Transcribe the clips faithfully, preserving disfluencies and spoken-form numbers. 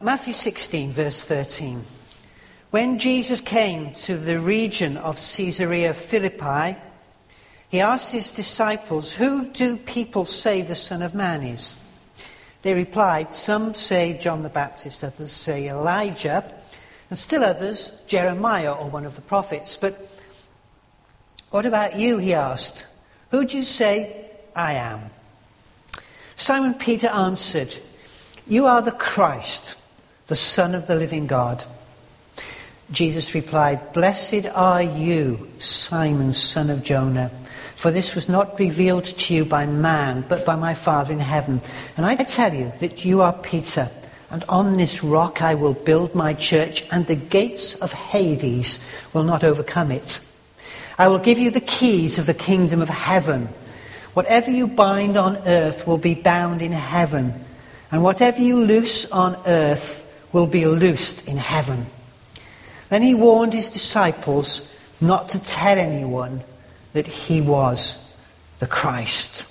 Matthew sixteen, verse thirteen. When Jesus came to the region of Caesarea Philippi, he asked his disciples, "Who do people say the Son of Man is?" They replied, "Some say John the Baptist, others say Elijah, and still others, Jeremiah or one of the prophets. But what about you?" he asked. "Who do you say I am?" Simon Peter answered, "You are the Christ, the Son of the living God." Jesus replied, "Blessed are you, Simon, son of Jonah, for this was not revealed to you by man, but by my Father in heaven. And I tell you that you are Peter, and on this rock I will build my church, and the gates of Hades will not overcome it. I will give you the keys of the kingdom of heaven. Whatever you bind on earth will be bound in heaven, and whatever you loose on earth will be loosed in heaven." Then he warned his disciples not to tell anyone that he was the Christ.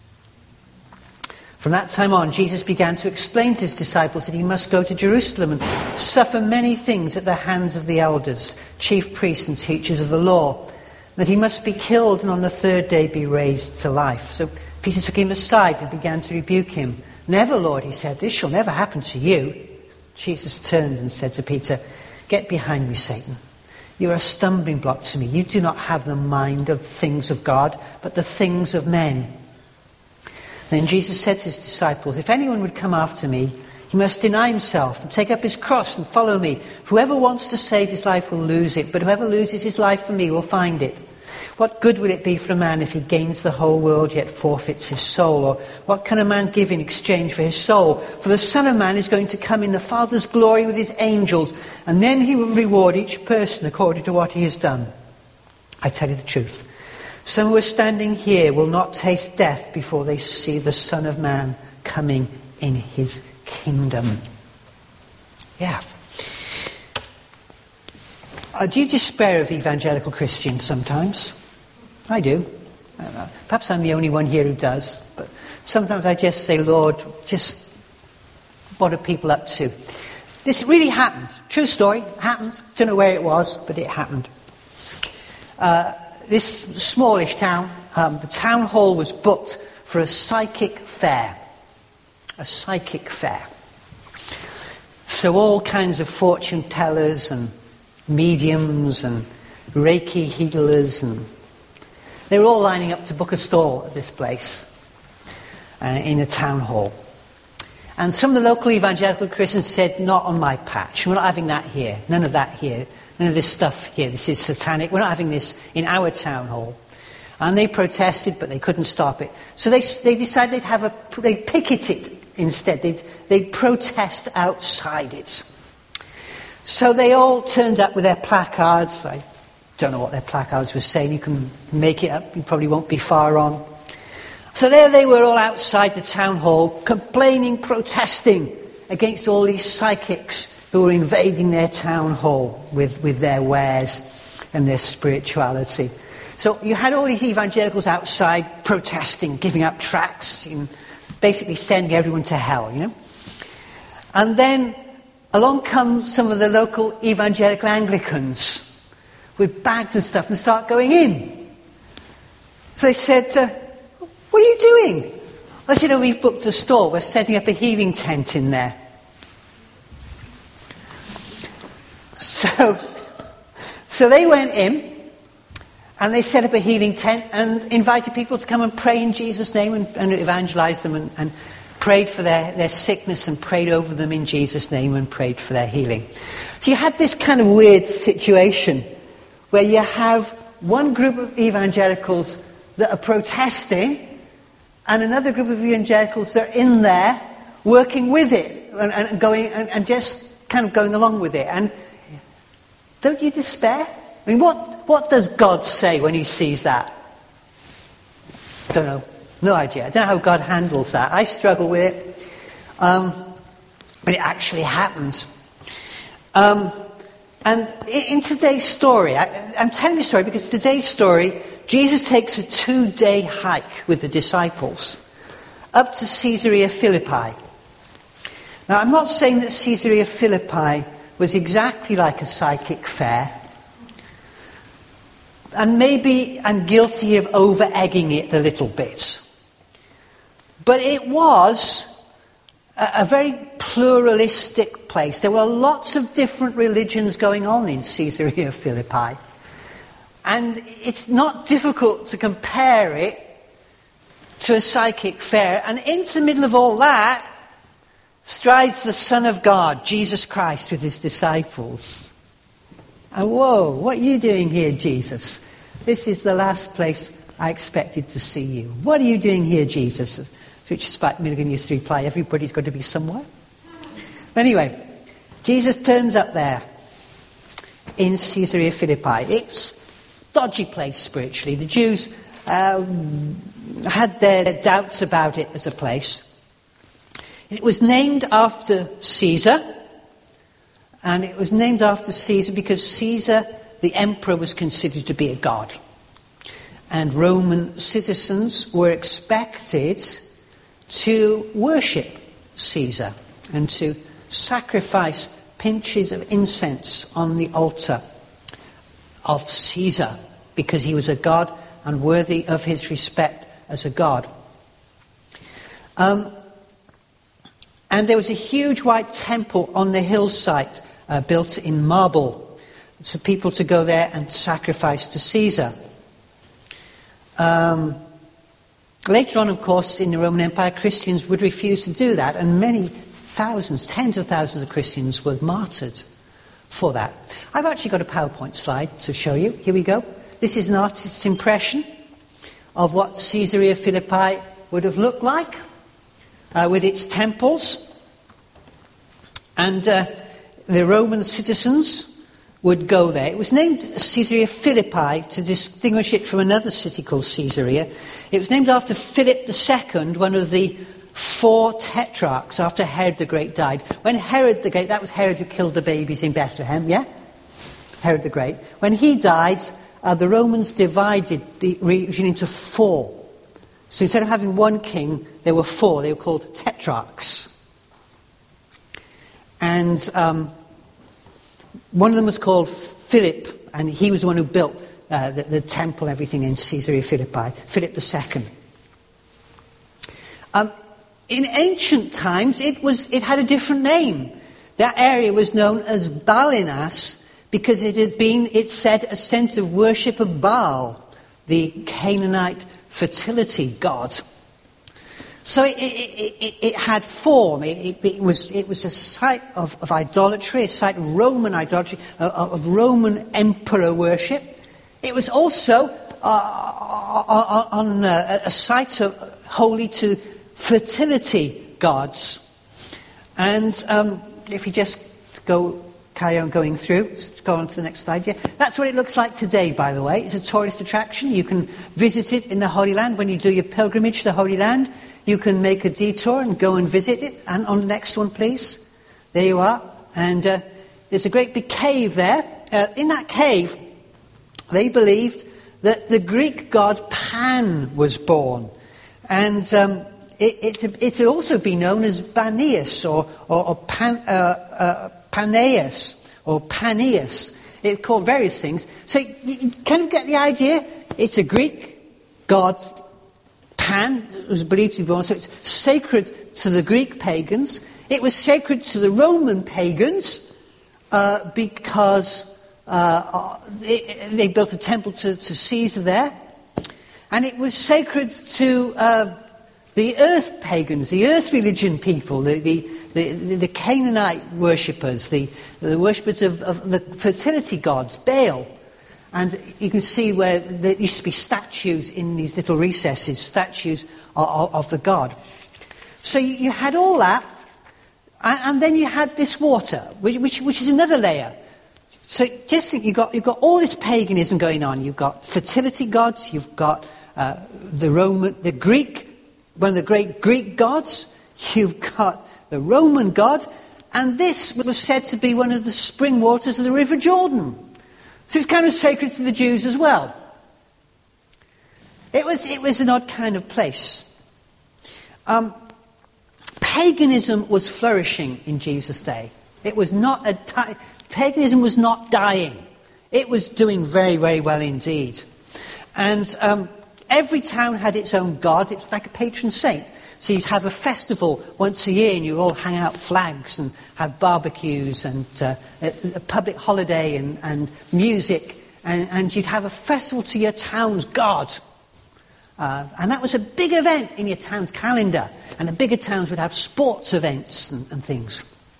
From that time on, Jesus began to explain to his disciples that he must go to Jerusalem and suffer many things at the hands of the elders, chief priests and teachers of the law, that he must be killed and on the third day be raised to life. So Peter took him aside and began to rebuke him. "Never, Lord," he said, "this shall never happen to you." Jesus turned and said to Peter, "Get behind me, Satan. You are a stumbling block to me. You do not have the mind of things of God, but the things of men." Then Jesus said to his disciples, "If anyone would come after me, he must deny himself and take up his cross and follow me. Whoever wants to save his life will lose it, but whoever loses his life for me will find it. What good will it be for a man if he gains the whole world yet forfeits his soul? Or what can a man give in exchange for his soul? For the Son of Man is going to come in the Father's glory with his angels, and then he will reward each person according to what he has done. I tell you the truth, some who are standing here will not taste death before they see the Son of Man coming in his kingdom." Yeah. Uh, do you despair of evangelical Christians sometimes? I do. I don't know. Perhaps I'm the only one here who does. But sometimes I just say, "Lord, just what are people up to?" This really happened. True story. Happened. Don't know where it was, but it happened. Uh, this smallish town, um, the town hall was booked for a psychic fair. A psychic fair. So all kinds of fortune tellers and mediums and Reiki healers, and they were all lining up to book a stall at this place uh, in the town hall. And some of the local evangelical Christians said, "Not on my patch. We're not having that here. None of that here. None of this stuff here. This is satanic. We're not having this in our town hall." And they protested, but they couldn't stop it. So they they decided they'd have a they'd picket it instead. They'd they'd protest outside it. So they all turned up with their placards. I don't know what their placards were saying. You can make it up. You probably won't be far on. So there they were, all outside the town hall, complaining, protesting against all these psychics who were invading their town hall with, with their wares and their spirituality. So you had all these evangelicals outside protesting, giving up tracts, and basically sending everyone to hell, you know. And then along come some of the local evangelical Anglicans with bags and stuff and start going in. So they said, uh, "What are you doing?" I said, "Oh, we've booked a stall. We're setting up a healing tent in there." So, so they went in and they set up a healing tent and invited people to come and pray in Jesus' name and, and evangelize them and, and prayed for their, their sickness and prayed over them in Jesus' name and prayed for their healing. So you had this kind of weird situation where you have one group of evangelicals that are protesting and another group of evangelicals that are in there working with it and, and going and, and just kind of going along with it. And don't you despair? I mean, what, what does God say when he sees that? Don't know. No idea. I don't know how God handles that. I struggle with it. Um, but it actually happens. Um, and in today's story, I, I'm telling this story because today's story, Jesus takes a two-day hike with the disciples up to Caesarea Philippi. Now, I'm not saying that Caesarea Philippi was exactly like a psychic fair. And maybe I'm guilty of over-egging it a little bit. But it was a, a very pluralistic place. There were lots of different religions going on in Caesarea Philippi. And it's not difficult to compare it to a psychic fair. And into the middle of all that strides the Son of God, Jesus Christ, with his disciples. And whoa, what are you doing here, Jesus? This is the last place I expected to see you. What are you doing here, Jesus? To which Spike Milligan used to reply, everybody's got to be somewhere. Anyway, Jesus turns up there in Caesarea Philippi. It's a dodgy place spiritually. The Jews um, had their doubts about it as a place. It was named after Caesar. And it was named after Caesar because Caesar, the emperor, was considered to be a god. And Roman citizens were expected to worship Caesar and to sacrifice pinches of incense on the altar of Caesar because he was a god and worthy of his respect as a god. Um, and there was a huge white temple on the hillside uh, built in marble for people to go there and sacrifice to Caesar. Um, later on, of course, in the Roman Empire, Christians would refuse to do that, and many thousands, tens of thousands of Christians were martyred for that. I've actually got a PowerPoint slide to show you. Here we go. This is an artist's impression of what Caesarea Philippi would have looked like uh, with its temples. And uh, the Roman citizens would go there. It was named Caesarea Philippi to distinguish it from another city called Caesarea. It was named after Philip the Second, one of the four tetrarchs after Herod the Great died. When Herod the Great, that was Herod who killed the babies in Bethlehem, yeah? Herod the Great. When he died, uh, the Romans divided the region into four. So instead of having one king, there were four. They were called tetrarchs. And um, one of them was called Philip, and he was the one who built uh, the, the temple, everything in Caesarea Philippi. Philip the Second. Um, in ancient times, it was it had a different name. That area was known as Balinas because it had been, it said, a centre of worship of Baal, the Canaanite fertility god. So it, it, it, it had form. It, it, was it was a site of, of idolatry, a site of Roman idolatry, of, of Roman emperor worship. It was also uh, on a, a site of, holy to fertility gods. And um, if you just go carry on going through, just go on to the next slide. Yeah, that's what it looks like today. By the way, it's a tourist attraction. You can visit it in the Holy Land when you do your pilgrimage to the Holy Land. You can make a detour and go and visit it. And on the next one, please. There you are. And uh, there's a great big cave there. Uh, in that cave, they believed that the Greek god Pan was born. And um, it, it, it had also been known as Banias or, or, or Pan, uh, uh, Paneas or Paneas. It's called various things. So you, you kind of get the idea. It's a Greek god, Pan, was believed to be born, so it's sacred to the Greek pagans. It was sacred to the Roman pagans uh, because uh, it, they built a temple to, to Caesar there. And it was sacred to uh, the earth pagans, the earth religion people, the, the, the, the Canaanite worshippers, the, the worshippers of, of the fertility gods, Baal. And you can see where there used to be statues in these little recesses, statues of, of the god. So you, you had all that, and, and then you had this water, which, which, which is another layer. So just think, you've got, you've got all this paganism going on. You've got fertility gods, you've got uh, the Roman, the Greek, one of the great Greek gods, you've got the Roman god, and this was said to be one of the spring waters of the River Jordan. So it's kind of sacred to the Jews as well. It was it was an odd kind of place. Um, paganism was flourishing in Jesus' day. It was not a t- paganism was not dying. It was doing very, very well indeed. And um, every town had its own god. It was like a patron saint. So you'd have a festival once a year and you all hang out flags and have barbecues and uh, a, a public holiday and, and music. And, and you'd have a festival to your town's god. Uh, and that was a big event in your town's calendar. And the bigger towns would have sports events and, and things.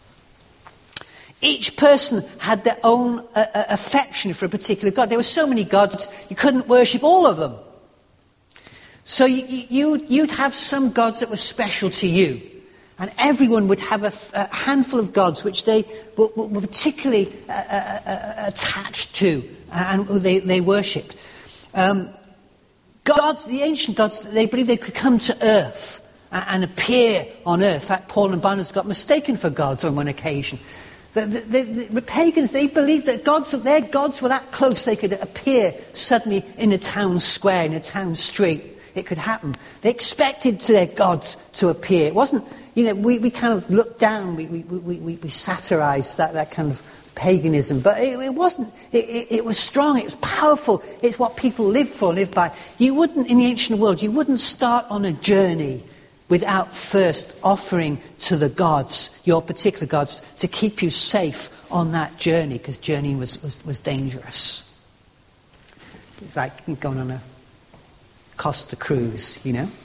Each person had their own uh, uh, affection for a particular god. There were so many gods, you couldn't worship all of them. So you, you, you'd have some gods that were special to you. And everyone would have a, a handful of gods which they were, were particularly uh, uh, uh, attached to and they, they worshipped. Um, gods, the ancient gods, they believed they could come to earth and appear on earth. In fact, Paul and Barnabas got mistaken for gods on one occasion. The, the, the, the pagans, they believed that gods, their gods were that close they could appear suddenly in a town square, in a town street. It could happen. They expected their gods to appear. It wasn't, you know, we, we kind of looked down, we, we, we, we, we satirized that, that kind of paganism. But it, it wasn't, it, it, it was strong, it was powerful. It's what people lived for, lived by. You wouldn't, in the ancient world, you wouldn't start on a journey without first offering to the gods, your particular gods, to keep you safe on that journey, because journeying was, was, was dangerous. It's like going on a Costa cruise, you know.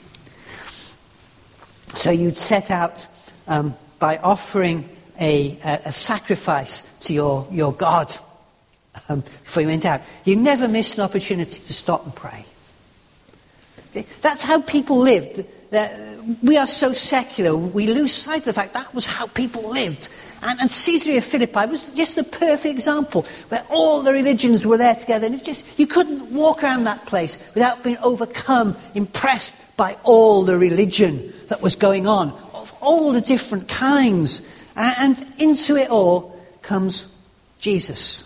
So you'd set out um, by offering a, a, a sacrifice to your, your God um, before you went out. You never missed an opportunity to stop and pray. Okay? That's how people lived. We are so secular, we lose sight of the fact that was how people lived. And, and Caesarea Philippi was just the perfect example, where all the religions were there together. And it's just, you couldn't walk around that place without being overcome, impressed by all the religion that was going on, of all the different kinds. And, and into it all comes Jesus.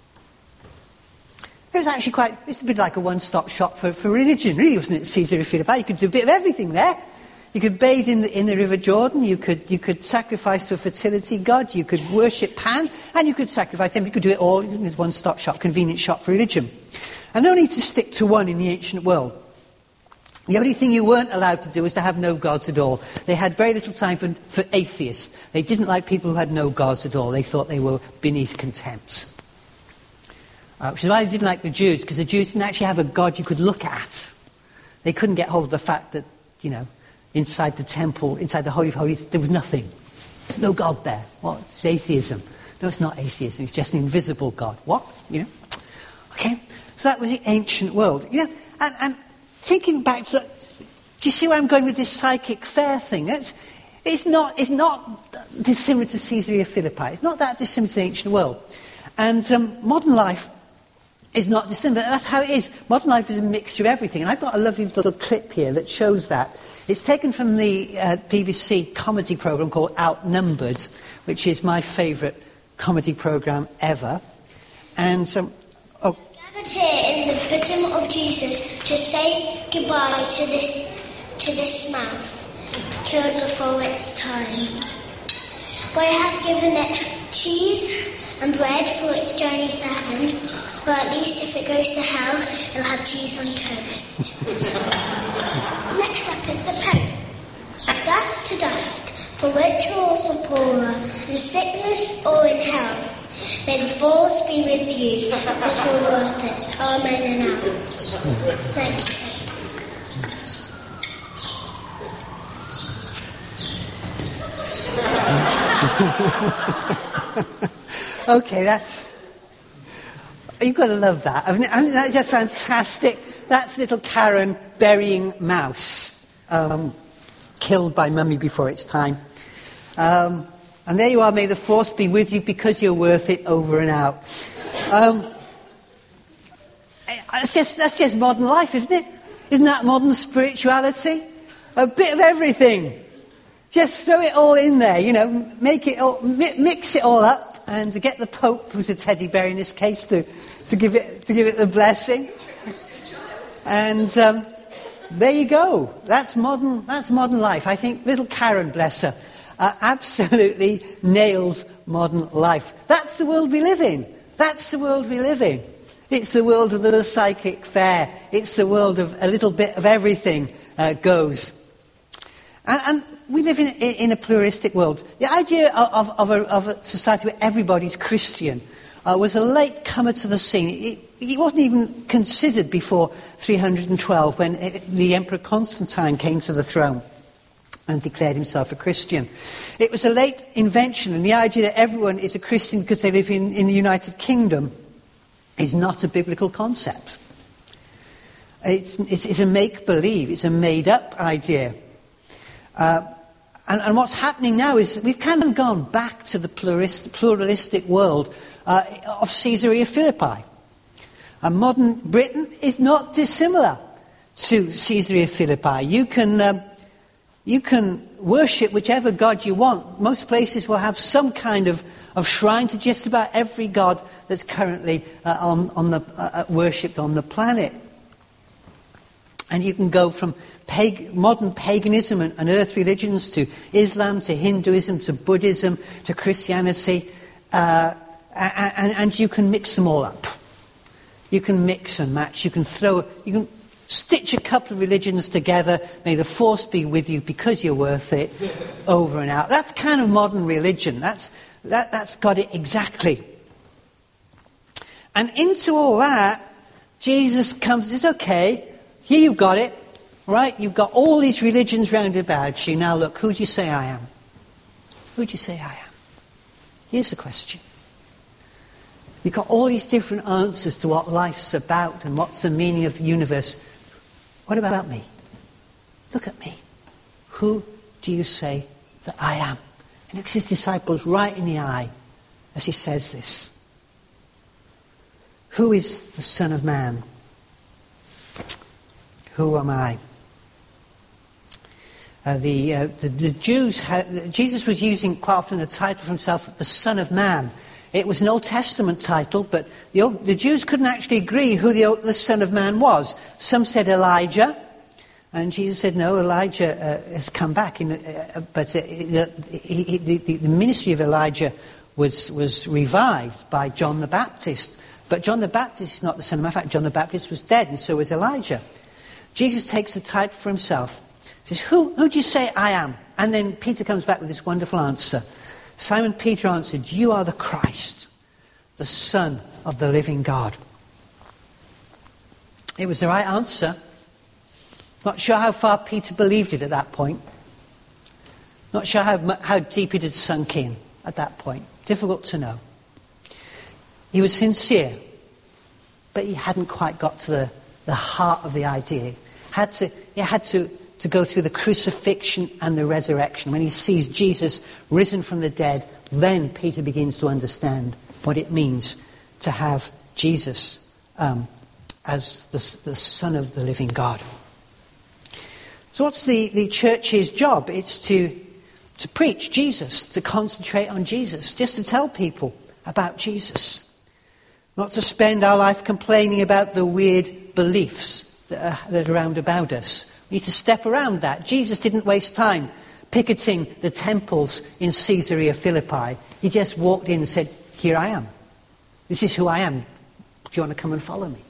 It was actually quite, it's a bit like a one-stop shop for, for religion, really, wasn't it, Caesarea Philippi? You could do a bit of everything there. You could bathe in the, in the River Jordan, you could, you could sacrifice to a fertility god, you could worship Pan, and you could sacrifice them. You could do it all in this one-stop shop, convenient shop for religion. And no need to stick to one in the ancient world. The only thing you weren't allowed to do was to have no gods at all. They had very little time for, for atheists. They didn't like people who had no gods at all. They thought they were beneath contempt. Uh, which is why they didn't like the Jews, because the Jews didn't actually have a God you could look at. They couldn't get hold of the fact that, you know, inside the temple, inside the Holy of Holies, there was nothing. No God there. What? It's atheism. No, it's not atheism. It's just an invisible God. What? You know? Okay? So that was the ancient world. You know, and, and thinking back to, do you see where I'm going with this psychic fair thing? That's, it's not, it's not dissimilar to Caesarea Philippi. It's not that dissimilar to the ancient world. And um, modern life is not dissimilar. That's how it is. Modern life is a mixture of everything. And I've got a lovely little clip here that shows that. It's taken from the uh, B B C comedy programme called Outnumbered, which is my favourite comedy programme ever. And, um, oh. Gathered here in the bosom of Jesus to say goodbye to this, to this mouse, killed before its time. Where I have given it cheese and bread for its journey to heaven, or at least if it goes to hell, it'll have cheese on toast. Next up is the pen. Dust to dust, for richer or for poorer, in sickness or in health, may the force be with you, that you're worth it. Amen and amen. Thank you. Okay, that's... You've got to love that. I mean, that's just fantastic. That's little Karen burying mouse, um, killed by mummy before its time. Um, and there you are, may the force be with you because you're worth it, over and out. Um, that's just, that's just modern life, isn't it? Isn't that modern spirituality? A bit of everything. Just throw it all in there, you know, make it all, mi- mix it all up. And to get the Pope, who's a teddy bear in this case, to, to give it to give it the blessing. And um, there you go. That's modern. That's modern life. I think little Karen, bless her, uh, absolutely nails modern life. That's the world we live in. That's the world we live in. It's the world of the psychic fair. It's the world of a little bit of everything uh, goes. And, and we live in, in a pluralistic world. The idea of, of, a, of a society where everybody's Christian uh, was a late comer to the scene. It, it wasn't even considered before three hundred twelve when it, the Emperor Constantine came to the throne and declared himself a Christian. It was a late invention, and the idea that everyone is a Christian because they live in, in the United Kingdom is not a biblical concept. It's, it's, it's a make-believe, it's a made-up idea. Uh, and, and what's happening now is we've kind of gone back to the pluralist, pluralistic world uh, of Caesarea Philippi. And modern Britain is not dissimilar to Caesarea Philippi. You can, um, you can worship whichever god you want. Most places will have some kind of, of shrine to just about every god that's currently uh, on, on the, uh, worshipped on the planet. And you can go from pag- modern paganism and, and earth religions to Islam, to Hinduism, to Buddhism, to Christianity, uh, and, and you can mix them all up. You can mix and match. You can throw, you can stitch a couple of religions together. May the force be with you because you're worth it. Over and out. That's kind of modern religion. That's that, that's got it exactly. And into all that, Jesus comes and says, okay, here you've got it, right? You've got all these religions round about you. Now look, who do you say I am? Who do you say I am? Here's the question. You've got all these different answers to what life's about and what's the meaning of the universe. What about me? Look at me. Who do you say that I am? And he looks his disciples right in the eye as he says this. Who is the Son of Man? Who am I? Uh, the, uh, the the Jews had, Jesus was using quite often the title for himself, the Son of Man. It was an Old Testament title, but the, old, the Jews couldn't actually agree who the, the Son of Man was. Some said Elijah, and Jesus said, no, Elijah uh, has come back. In, uh, but uh, he, he, the, the ministry of Elijah was, was revived by John the Baptist. But John the Baptist is not the Son of Man. In fact, John the Baptist was dead, and so was Elijah. Jesus takes the title for himself. He says, who, who do you say I am? And then Peter comes back with this wonderful answer. Simon Peter answered, you are the Christ, the Son of the living God. It was the right answer. Not sure how far Peter believed it at that point. Not sure how, how deep it had sunk in at that point. Difficult to know. He was sincere, but he hadn't quite got to the, the heart of the idea. Had to, he had to, to go through the crucifixion and the resurrection. When he sees Jesus risen from the dead, then Peter begins to understand what it means to have Jesus um, as the, the Son of the living God. So what's the, the church's job? It's to, to preach Jesus, to concentrate on Jesus, just to tell people about Jesus. Not to spend our life complaining about the weird beliefs that are, that are around about us. We need to step around that. Jesus didn't waste time picketing the temples in Caesarea Philippi. He just walked in and said, here I am. This is who I am. Do you want to come and follow me?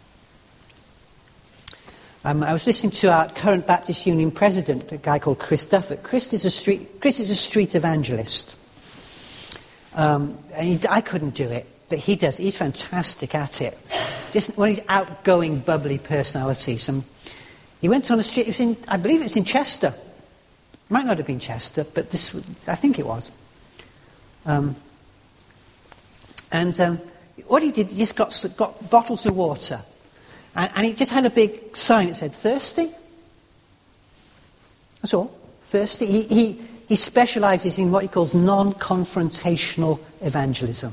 Um, I was listening to our current Baptist Union president, a guy called Chris Duffett. Chris is a street, Chris is a street evangelist. Um, and he, I couldn't do it. But he does. He's fantastic at it. Just one of his outgoing, bubbly personalities. And he went on the street. It was in, I believe it was in Chester. Might not have been Chester, but this, I think it was. Um, and um, what he did, he just got, got bottles of water, and, and he just had a big sign that said "thirsty." That's all. Thirsty. He he he specialises in what he calls non-confrontational evangelism.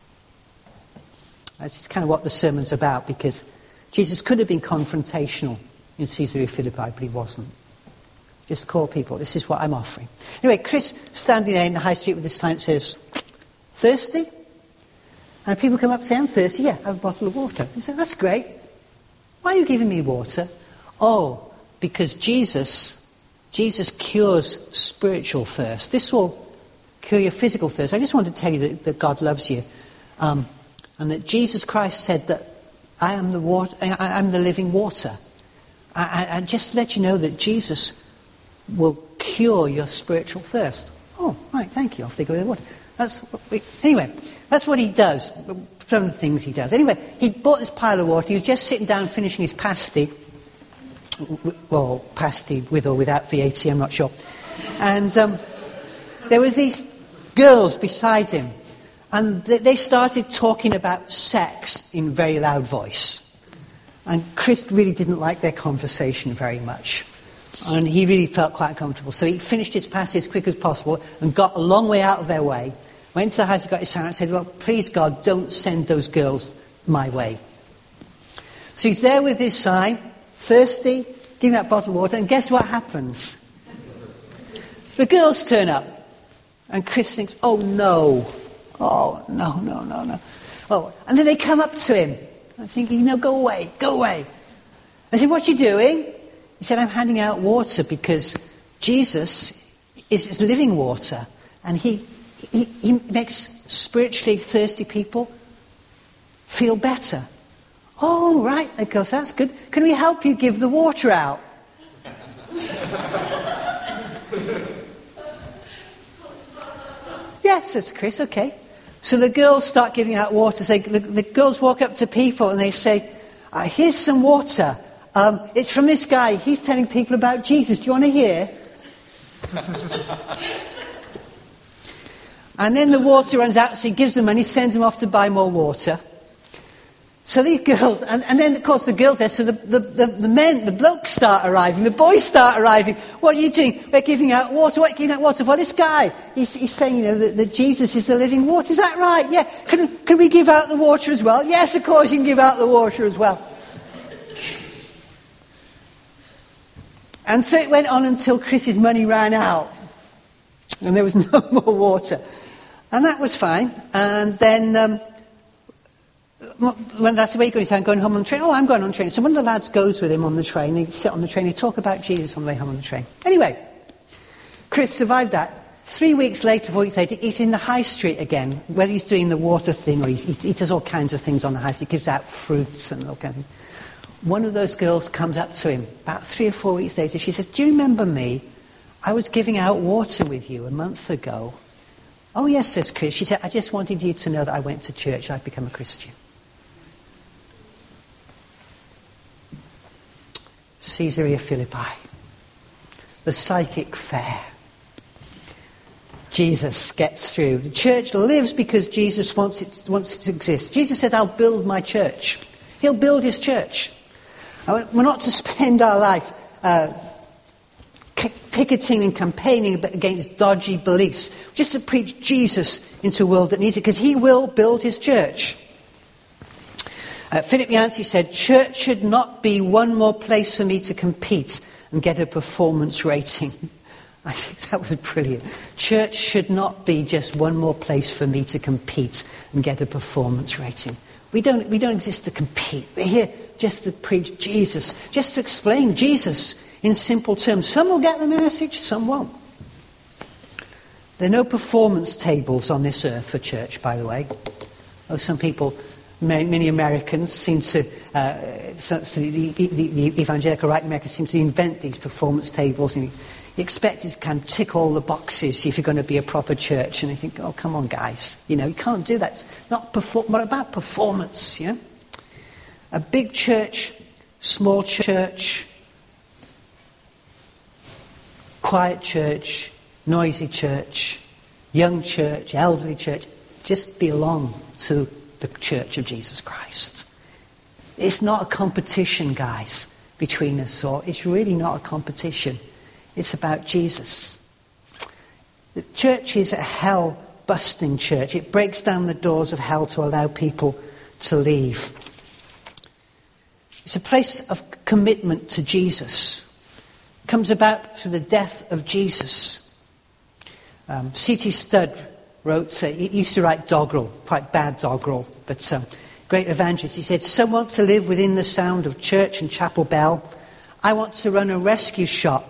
That's kind of what the sermon's about, because Jesus could have been confrontational in Caesarea Philippi, but he wasn't. Just call people, this is what I'm offering. Anyway, Chris standing there in the high street with this sign that says, thirsty? And people come up and say, I'm thirsty, yeah, have a bottle of water. He said, that's great. Why are you giving me water? Oh, because Jesus Jesus cures spiritual thirst. This will cure your physical thirst. I just want to tell you that, that God loves you. Um, and that Jesus Christ said that I am the water, I am the living water. I, I, I just let you know that Jesus will cure your spiritual thirst. Oh, right, thank you. Off they go with the water. That's what we, anyway, that's what he does. Some of the things he does. Anyway, he bought this pile of water. He was just sitting down finishing his pasty. Well, pasty with or without V A T, I'm not sure. And um, there was these girls beside him. And th- they started talking about sex in very loud voice. And Chris really didn't like their conversation very much. And he really felt quite uncomfortable. So he finished his pasty as quick as possible and got a long way out of their way. Went to the house, he got his sign and said, well, please God, don't send those girls my way. So he's there with his sign, thirsty, giving that bottle of water, and guess what happens? The girls turn up. And Chris thinks, oh no. Oh, no, no, no, no. Oh, and then they come up to him. I'm thinking, no, go away, go away. I said, what are you doing? He said, I'm handing out water because Jesus is, is living water. And he, he, he makes spiritually thirsty people feel better. Oh, right, the girl said, that's good. Can we help you give the water out? Yes, says Chris, okay. So the girls start giving out water. So they, the, the girls walk up to people and they say, uh, here's some water. Um, it's from this guy. He's telling people about Jesus. Do you want to hear? And then the water runs out, so he gives them money, sends them off to buy more water. So these girls, and, and then of course the girls there, so the, the, the, the men, the blokes start arriving, the boys start arriving. What are you doing? We're giving out water. What are you giving out water for? This guy, he's, he's saying, you know, that, that Jesus is the living water. Is that right? Yeah. Can, can we give out the water as well? Yes, of course you can give out the water as well. And so it went on until Chris's money ran out. And there was no more water. And that was fine. And then... Um, When that's the way you go, he said, I'm going home on the train. Oh, I'm going on the train. So one of the lads goes with him on the train. They sit on the train. They talk about Jesus on the way home on the train. Anyway, Chris survived that. Three weeks later, four weeks later, he's in the high street again. Whether he's doing the water thing or he's, he, he does all kinds of things on the high street. He gives out fruits and all kinds of things. One of those girls comes up to him about three or four weeks later. She says, do you remember me? I was giving out water with you a month ago. Oh, yes, says Chris. She said, I just wanted you to know that I went to church. I've become a Christian. Caesarea Philippi, the psychic fair. Jesus gets through. The church lives because Jesus wants it, wants it to exist. Jesus said, I'll build my church. He'll build his church. We're not to spend our life uh, picketing and campaigning against dodgy beliefs. Just to preach Jesus into a world that needs it, because he will build his church. Uh, Philip Yancey said, church should not be one more place for me to compete and get a performance rating. I think that was brilliant. Church should not be just one more place for me to compete and get a performance rating. We don't, we don't exist to compete. We're here just to preach Jesus, just to explain Jesus in simple terms. Some will get the message, some won't. There are no performance tables on this earth for church, by the way. Oh, some people... Many Americans seem to, uh, so, so the, the, the evangelical right Americans seem to invent these performance tables, and you expect it to kind of tick all the boxes if you're going to be a proper church. And I think, oh, come on, guys, you know, you can't do that. It's not perform. What about performance? You know, a big church, small church, quiet church, noisy church, young church, elderly church, just belong to the Church of Jesus Christ. It's not a competition, guys, between us all. It's really not a competition. It's about Jesus. The church is a hell-busting church. It breaks down the doors of hell to allow people to leave. It's a place of commitment to Jesus. It comes about through the death of Jesus. Um, C T Studd wrote, uh, he used to write doggerel, quite bad doggerel, but um, great evangelist. He said, some want to live within the sound of church and chapel bell. I want to run a rescue shop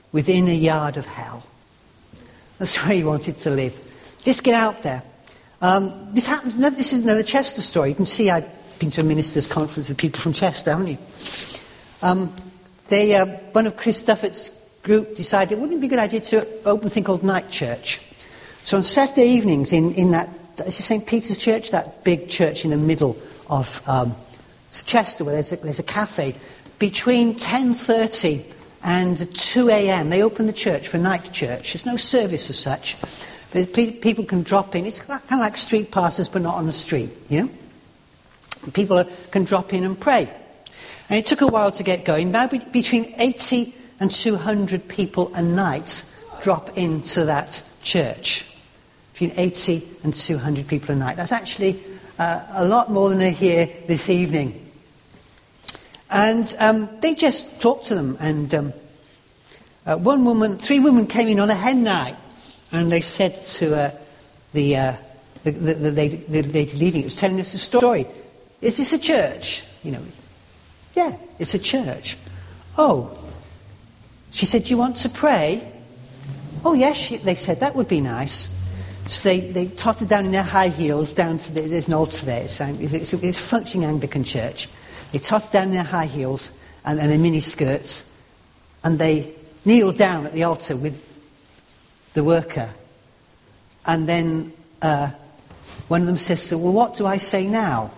within a yard of hell. That's where he wanted to live. Just get out there. Um, this happens. No, this is another Chester story. You can see I've been to a ministers' conference with people from Chester, haven't you? Um, they, uh, one of Chris Duffett's group decided it wouldn't be a good idea to open a thing called Night Church. So on Saturday evenings in, in that, is it Saint Peter's Church, that big church in the middle of um, Chester, where there's a, there's a cafe, between ten thirty and two a.m. they open the church for night church. There's no service as such, but people can drop in. It's kind of like street passes, but not on the street, you know? People can drop in and pray. And it took a while to get going. Now between eighty and two hundred people a night drop into that church. Between eighty and two hundred people a night. That's actually uh, a lot more than are here this evening. And um, they just talked to them. And um, uh, one woman, three women came in on a hen night. And they said to uh, the, uh, the, the, the, lady, the lady leading it, was telling us a story. Is this a church? You know, yeah, it's a church. Oh. She said, do you want to pray? Oh, yes, she, they said, that would be nice. So they, they tottered down in their high heels down to the, there's an altar there. It's, it's, a, it's a functioning Anglican church. They tottered down in their high heels and, and their mini skirts, and they kneeled down at the altar with the worker. And then uh, one of them says, so, well, what do I say now?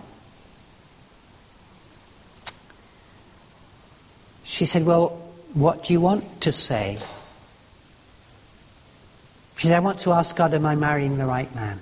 She said, well, what do you want to say? She said, I want to ask God, am I marrying the right man?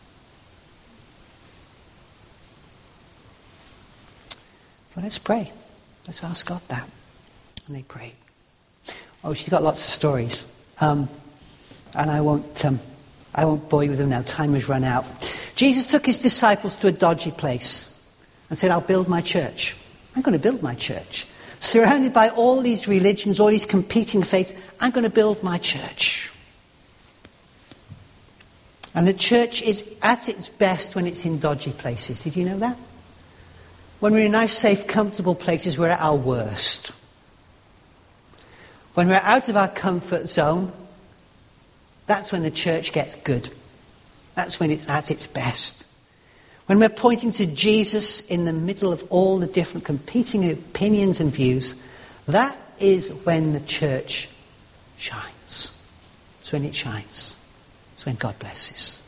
Well, let's pray. Let's ask God that. And they prayed. Oh, she's got lots of stories. Um, and I won't, um, I won't bore you with them now. Time has run out. Jesus took his disciples to a dodgy place and said, I'll build my church. I'm going to build my church. Surrounded by all these religions, all these competing faiths, I'm going to build my church. And the church is at its best when it's in dodgy places. Did you know that? When we're in nice, safe, comfortable places, we're at our worst. When we're out of our comfort zone, that's when the church gets good. That's when it's at its best. When we're pointing to Jesus in the middle of all the different competing opinions and views, that is when the church shines. It's when it shines. It's when God blesses.